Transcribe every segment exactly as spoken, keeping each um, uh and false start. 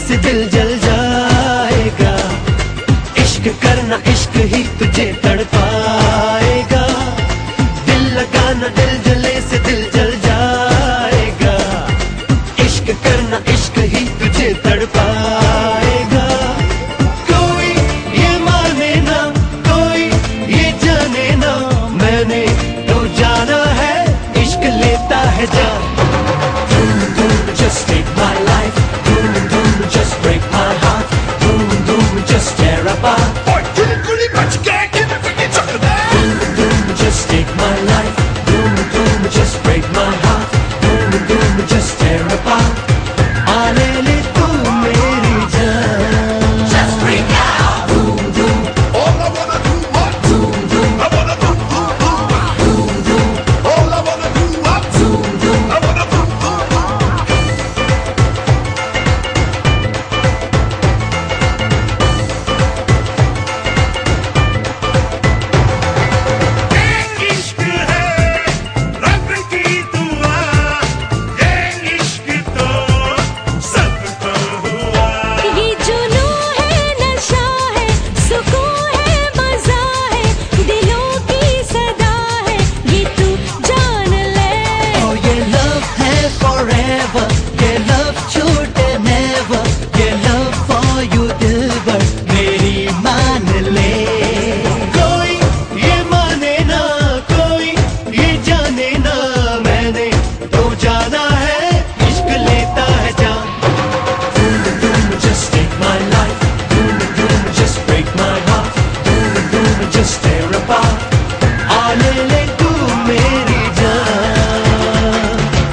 से दिल जल जाएगा। इश्क करना इश्क ही तुझे तड़पाएगा। दिल लगाना दिल जले से दिल जल जाएगा। इश्क करना इश्क ही तुझे तड़पाएगा। कोई ये माने ना कोई ये जाने ना, मैंने तो जाना है इश्क लेता है जान। Doom doom just take my life, doom doom just break my heart, doom doom just tear apart. Boy, doom doom but you can't give it when you talk about. Doom doom just take my life, doom doom just break my heart, doom doom just tear apart. आने ले तू मेरी जान, just break out. Doom doom, all I wanna do what? Doom doom, I wanna do do do. Doom doom, all I wanna do what? Doom doom, I wanna do do do. इश्क है रब की दुआ, ये इश्क तो सबको हुआ। ये जुनून है नशा है सुकून है मजा है, दिलों की सदा है ये तू जान ले। Oh, ये love है forever, ये love छूटे never, ये love for you दिलबर मेरी मान ले। कोई ये माने ना कोई ये जाने ना, मैंने तो जाना है इश्क लेता है जान। Doom doom just take my life, doom doom just break my heart, doom doom just tear apart. आने ले तू मेरी जान।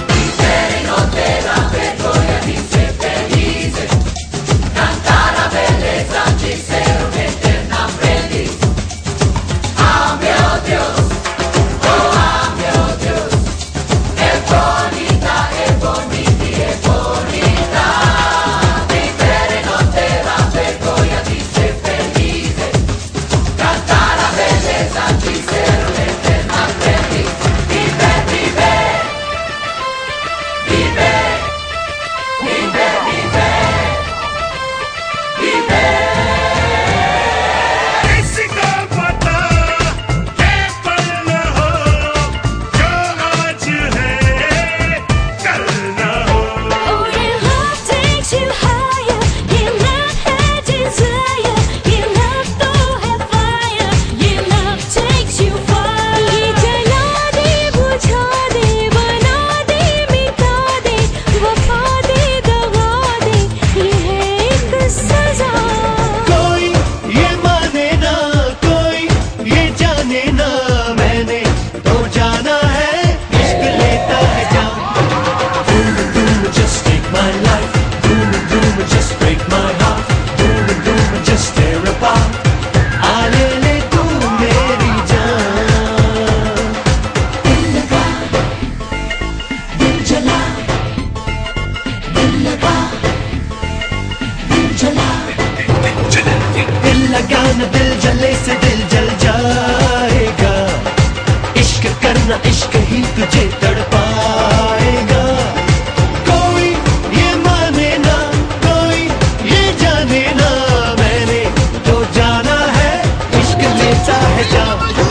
किसको पता ये पल हो जो आज है कल न हो। Oh, your love takes you higher, ये love है desire, ये love तो है fire, ये love takes you far. ये जला दे बुझा दे बना दे मिटा दे, वफा दे दगा दे, ये है एक सजा। कोई ये माने ना कोई ये जाने ना, मैंने तो जाना है इश्क लेता है जान। Doom doom just take my life, doom doom just break my heart, doom doom just tear apart. आने ले तू मेरी जान। दिल लगा दिल जला, दिल लगा दिल जला, दिल लगाना दिल जले से दिल जल जाएगा। इश्क करना इश्क ही तुझे तड़पाएगा। कोई ये माने ना कोई ये जाने ना, मैंने तो जाना है इश्क लेता है जान।